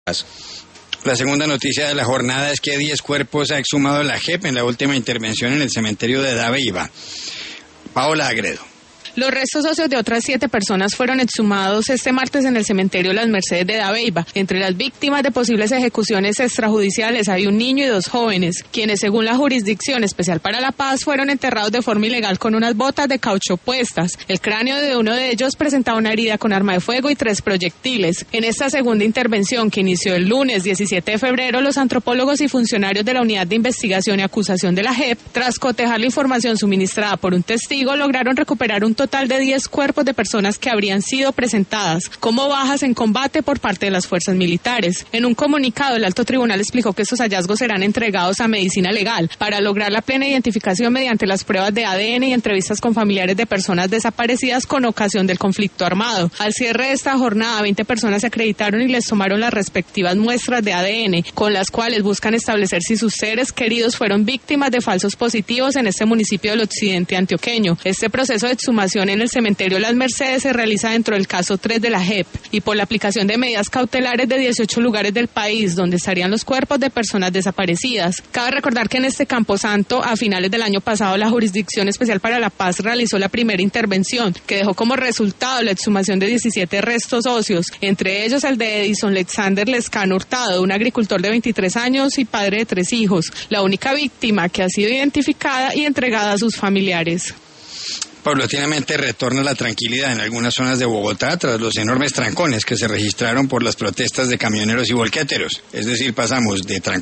La segunda noticia de la jornada es que 10 cuerpos ha exhumado la JEP en la última intervención en el cementerio de Dabeiba. Paola Agredo. Los restos óseos de otras 7 personas fueron exhumados este martes en el cementerio Las Mercedes de Dabeiba. Entre las víctimas de posibles ejecuciones extrajudiciales hay un niño y 2 jóvenes, quienes según la Jurisdicción Especial para la Paz fueron enterrados de forma ilegal con unas botas de caucho puestas. El cráneo de uno de ellos presentaba una herida con arma de fuego y 3 proyectiles. En esta segunda intervención, que inició el lunes 17 de febrero, los antropólogos y funcionarios de la Unidad de Investigación y Acusación de la JEP, tras cotejar la información suministrada por un testigo, lograron recuperar un total de 10 cuerpos de personas que habrían sido presentadas como bajas en combate por parte de las fuerzas militares. En un comunicado, el Alto Tribunal explicó que estos hallazgos serán entregados a medicina legal para lograr la plena identificación mediante las pruebas de ADN y entrevistas con familiares de personas desaparecidas con ocasión del conflicto armado. Al cierre de esta jornada, 20 personas se acreditaron y les tomaron las respectivas muestras de ADN, con las cuales buscan establecer si sus seres queridos fueron víctimas de falsos positivos en este municipio del occidente antioqueño. Este proceso de exhumación en el cementerio Las Mercedes se realiza dentro del caso 3 de la JEP y por la aplicación de medidas cautelares de 18 lugares del país donde estarían los cuerpos de personas desaparecidas. Cabe recordar que en este camposanto, a finales del año pasado, la Jurisdicción Especial para la Paz realizó la primera intervención, que dejó como resultado la exhumación de 17 restos óseos, entre ellos el de Edison Alexander Lescano Hurtado, un agricultor de 23 años y padre de 3 hijos, la única víctima que ha sido identificada y entregada a sus familiares. Paulatinamente retorna la tranquilidad en algunas zonas de Bogotá tras los enormes trancones que se registraron por las protestas de camioneros y volqueteros. Es decir, pasamos de trancones